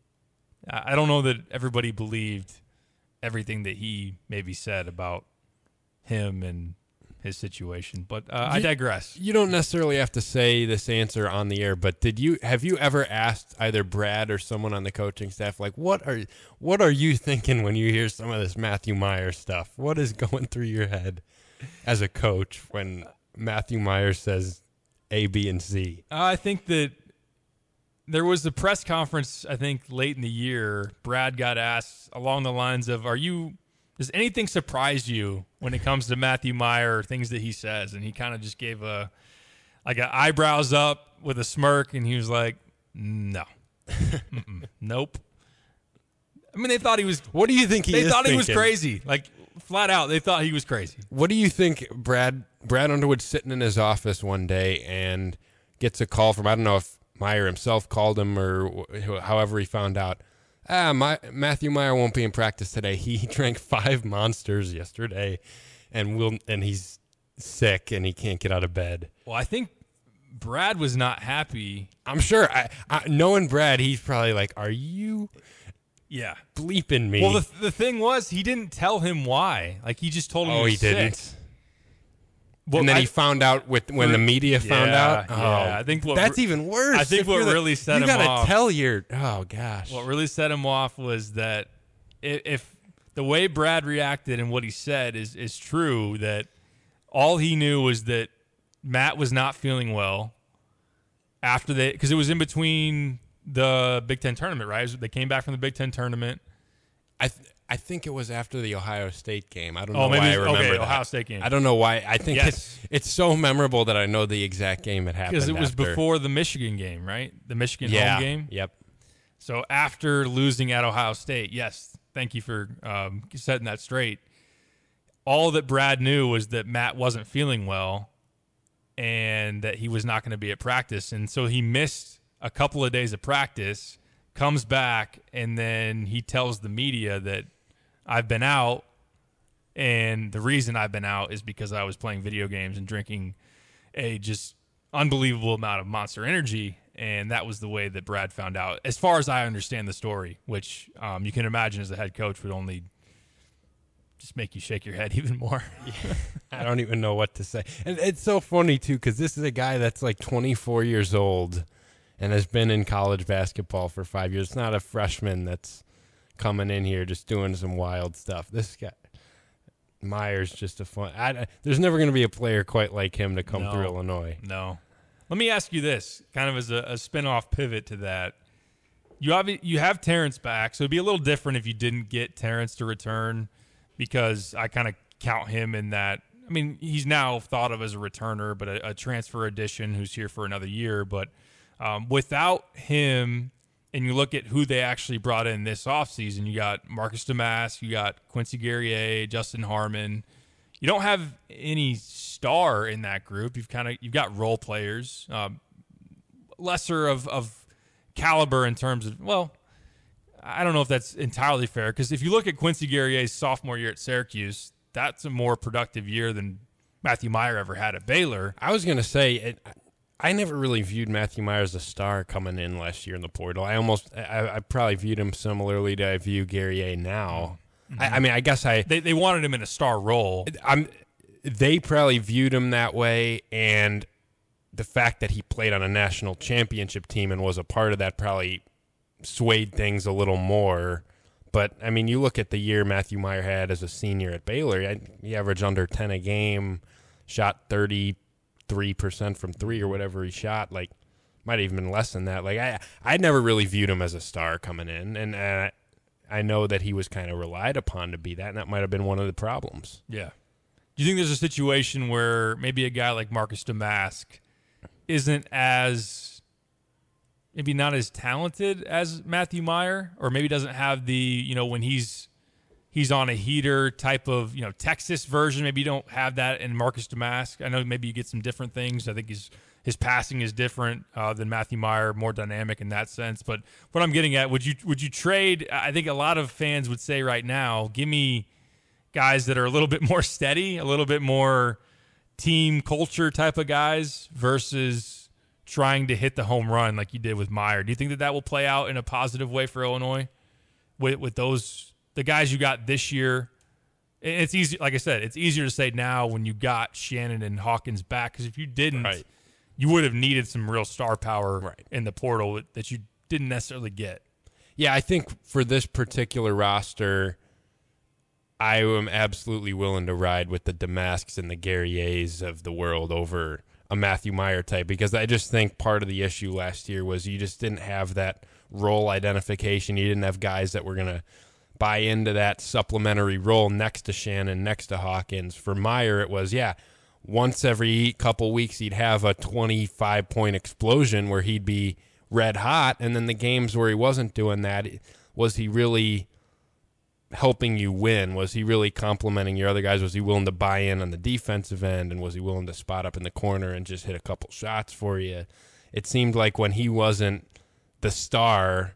I don't know that everybody believed everything that he maybe said about him and his situation, but I digress. You don't necessarily have to say this answer on the air, but have you ever asked either Brad or someone on the coaching staff, like, what are you thinking when you hear some of this Matthew Meyer stuff? What is going through your head as a coach when Matthew Meyer says A, B, and C? I think that there was a press conference, I think, late in the year. Brad got asked along the lines of, does anything surprise you when it comes to Matthew Meyer or things that he says? And he kind of just gave a eyebrows up with a smirk, and he was like, no. Nope. I mean, they thought he was. What do you think They thought he was crazy. Like, flat out, they thought he was crazy. What do you think Brad Underwood's sitting in his office one day and gets a call from, I don't know if Meyer himself called him or however he found out, Matthew Meyer won't be in practice today. He drank 5 Monsters yesterday, and he's sick and he can't get out of bed. Well, I think Brad was not happy. I'm sure. Knowing Brad, he's probably like, "Are you, bleeping me?" Well, the thing was, he didn't tell him why. Like, he just told him. Oh, he didn't. Well, and then he found out when the media found out. Yeah, I think that's even worse. I think what really set him off. You got to tell oh gosh. What really set him off was that if the way Brad reacted and what he said is true, that all he knew was that Matt was not feeling well after because it was in between the Big Ten tournament, right? They came back from the Big Ten tournament. I think it was after the Ohio State game. I don't know maybe why I remember that. Ohio State game. I don't know why. I think it's so memorable that I know the exact game it happened because it was after. before the Michigan game, right? The Michigan home game. Yep. So after losing at Ohio State, yes, thank you for setting that straight. All that Brad knew was that Matt wasn't feeling well and that he was not going to be at practice. And so he missed a couple of days of practice, comes back, and then he tells the media that I've been out, and the reason I've been out is because I was playing video games and drinking a just unbelievable amount of Monster Energy, and that was the way that Brad found out, as far as I understand the story, which you can imagine as a head coach would only just make you shake your head even more. I don't even know what to say. And it's so funny, too, because this is a guy that's like 24 years old and has been in college basketball for 5 years. It's not a freshman that's coming in here just doing some wild stuff. This guy, Meyer's just a fun. There's never going to be a player quite like him to come through Illinois. No. Let me ask you this, kind of as a spin-off pivot to that. You have Terrence back, so it'd be a little different if you didn't get Terrence to return, because I kind of count him in that. I mean, he's now thought of as a returner, but a transfer addition who's here for another year. But without him, and you look at who they actually brought in this offseason, you got Marcus Domask, you got Quincy Guerrier, Justin Harmon. You don't have any star in that group. You've got role players, lesser of caliber in terms of, well, I don't know if that's entirely fair, because if you look at Quincy Guerrier's sophomore year at Syracuse, that's a more productive year than Matthew Mayer ever had at Baylor. I was going to say, I never really viewed Matthew Mayer as a star coming in last year in the portal. I probably viewed him similarly to I view Guerrier now. Mm-hmm. I mean, I guess they wanted him in a star role. They probably viewed him that way, and the fact that he played on a national championship team and was a part of that probably swayed things a little more. But, I mean, you look at the year Matthew Mayer had as a senior at Baylor, he averaged under 10 a game, shot 33% from three or whatever he shot. Like, might have even been less than that. Like, I never really viewed him as a star coming in, and I know that he was kind of relied upon to be that, and that might have been one of the problems. Yeah. Do you think there's a situation where maybe a guy like Marcus Domask isn't as, maybe not as talented as Matthew Mayer, or maybe doesn't have the, when he's on a heater type of, Texas version, maybe you don't have that in Marcus Domask. I know maybe you get some different things. I think his passing is different than Matthew Mayer, more dynamic in that sense. But what I'm getting at, would you trade? I think a lot of fans would say right now, give me guys that are a little bit more steady, a little bit more team culture type of guys versus trying to hit the home run like you did with Mayer. Do you think that will play out in a positive way for Illinois with the guys you got this year? It's easy, like I said, it's easier to say now when you got Shannon and Hawkins back, because if you didn't, you would have needed some real star power in the portal that you didn't necessarily get. Yeah, I think for this particular roster, I am absolutely willing to ride with the Damasks and the Guerriers of the world over a Matthew Mayer type, because I just think part of the issue last year was you just didn't have that role identification. You didn't have guys that were going to buy into that supplementary role next to Shannon, next to Hawkins. For Mayer, it was, once every couple weeks he'd have a 25-point explosion where he'd be red hot, and then the games where he wasn't doing that, was he really helping you win? Was he really complimenting your other guys? Was he willing to buy in on the defensive end, and was he willing to spot up in the corner and just hit a couple shots for you? It seemed like when he wasn't the star,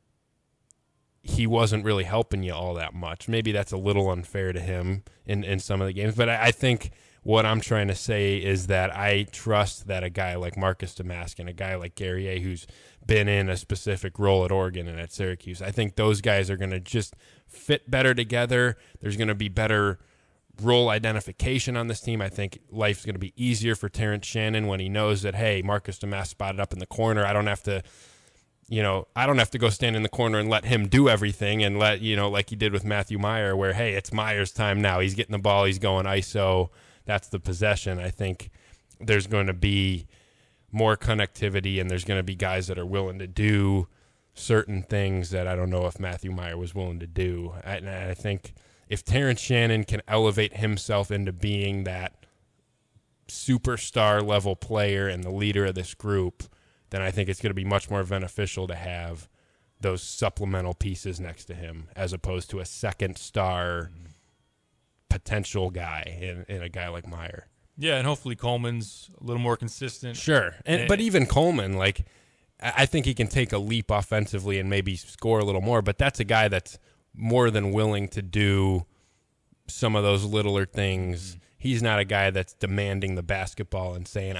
he wasn't really helping you all that much. Maybe that's a little unfair to him in some of the games, but I think what I'm trying to say is that I trust that a guy like Marcus Domask and a guy like Guerrier, who's been in a specific role at Oregon and at Syracuse, I think those guys are going to just fit better together. There's going to be better role identification on this team. I think life's going to be easier for Terrence Shannon when he knows that, hey, Marcus Domask spotted up in the corner. I don't have to go stand in the corner and let him do everything and let, like he did with Matthew Mayer, where, hey, it's Meyer's time now. He's getting the ball. He's going ISO. That's the possession. I think there's going to be more connectivity, and there's going to be guys that are willing to do certain things that I don't know if Matthew Mayer was willing to do. And I think if Terrence Shannon can elevate himself into being that superstar level player and the leader of this group, then I think it's going to be much more beneficial to have those supplemental pieces next to him as opposed to a second star potential guy in a guy like Mayer. Yeah, and hopefully Coleman's a little more consistent. Sure. But even Coleman, like, I think he can take a leap offensively and maybe score a little more, but that's a guy that's more than willing to do some of those littler things. Mm-hmm. He's not a guy that's demanding the basketball and saying,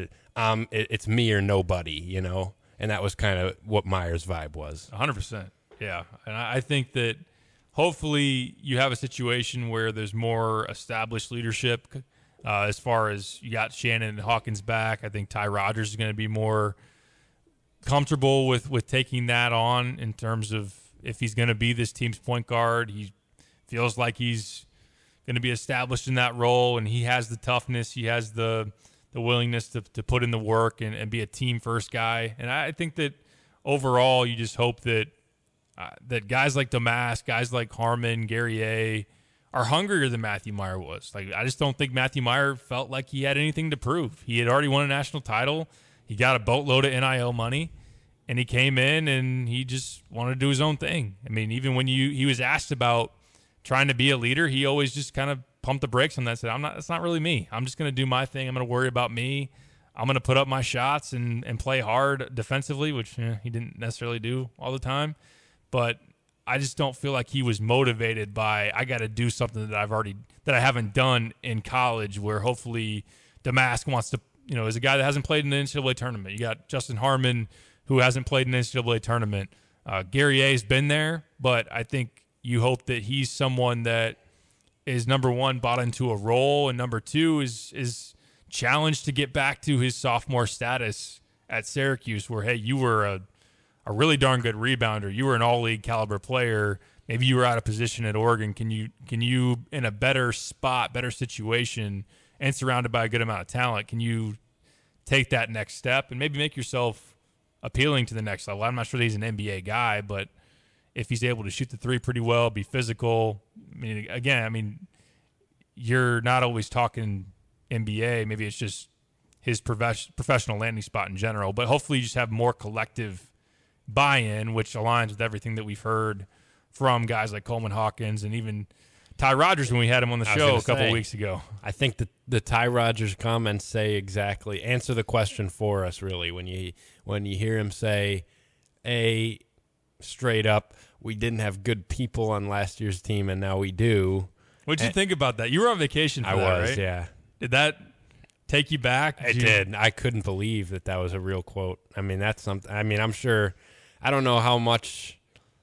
it's me or nobody, you know? And that was kind of what Mayer's vibe was. 100%. Yeah. And I think that hopefully you have a situation where there's more established leadership. As far as you got Shannon and Hawkins back, I think Ty Rodgers is going to be more comfortable with taking that on in terms of if he's going to be this team's point guard. He feels like he's going to be established in that role, and he has the toughness. He has the willingness to put in the work and be a team-first guy. And I think that overall you just hope that that guys like Domask, guys like Harmon, Guerrier are hungrier than Matthew Mayer was. Like, I just don't think Matthew Mayer felt like he had anything to prove. He had already won a national title. He got a boatload of NIL money, and he came in and he just wanted to do his own thing. I mean, even when he was asked about trying to be a leader, he always just kind of pumped the brakes on that and said, that's not really me. I'm just going to do my thing. I'm going to worry about me. I'm going to put up my shots and play hard defensively, which he didn't necessarily do all the time. But I just don't feel like he was motivated by, I got to do something that I haven't done in college, where hopefully Domask wants to, is a guy that hasn't played in the NCAA tournament. You got Justin Harmon, who hasn't played in the NCAA tournament. Guerrier's been there, but I think you hope that he's someone that is, number one, bought into a role, and number two is challenged to get back to his sophomore status at Syracuse, where, hey, you were a really darn good rebounder. You were an all-league caliber player. Maybe you were out of position at Oregon. Can you in a better spot, better situation, and surrounded by a good amount of talent, can you take that next step and maybe make yourself appealing to the next level? I'm not sure that he's an NBA guy, but if he's able to shoot the three pretty well, be physical, I mean, you're not always talking NBA. Maybe it's just his professional landing spot in general. But hopefully you just have more collective buy-in, which aligns with everything that we've heard from guys like Coleman Hawkins and even Ty Rodgers when we had him on the show a couple weeks ago. I think the Ty Rodgers comments answer the question for us, really, when you hear him say, straight up, we didn't have good people on last year's team, and now we do. What'd you think about that? You were on vacation for that, right? Yeah. Did that take you back? It did. I couldn't believe that was a real quote. I mean, that's something. I mean, I'm sure. I don't know how much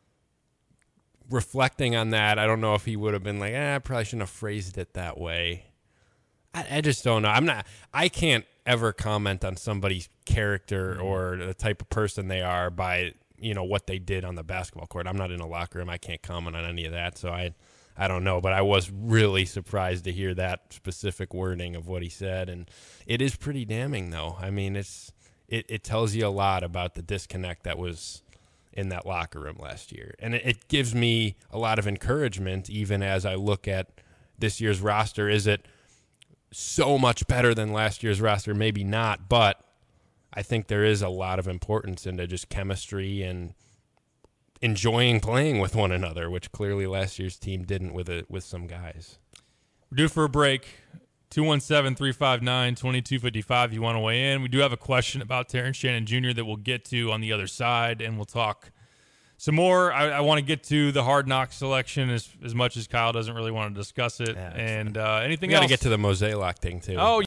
reflecting on that. I don't know if he would have been like, I probably shouldn't have phrased it that way. I just don't know. I can't ever comment on somebody's character or the type of person they are by what they did on the basketball court. I'm not in a locker room. I can't comment on any of that. So I don't know, but I was really surprised to hear that specific wording of what he said, and it is pretty damning, though. I mean, it tells you a lot about the disconnect that was in that locker room last year, and it gives me a lot of encouragement even as I look at this year's roster. Is it so much better than last year's roster? Maybe not, but I think there is a lot of importance into just chemistry and enjoying playing with one another, which clearly last year's team didn't with some guys. We're due for a break. 217-359-2255 you want to weigh in. We do have a question about Terrence Shannon Jr. that we'll get to on the other side, and we'll talk some more. I want to get to the Hard Knocks selection as much as Kyle doesn't really want to discuss it. Yeah, and anything else? We got to get to the Mosaic thing, too. Oh,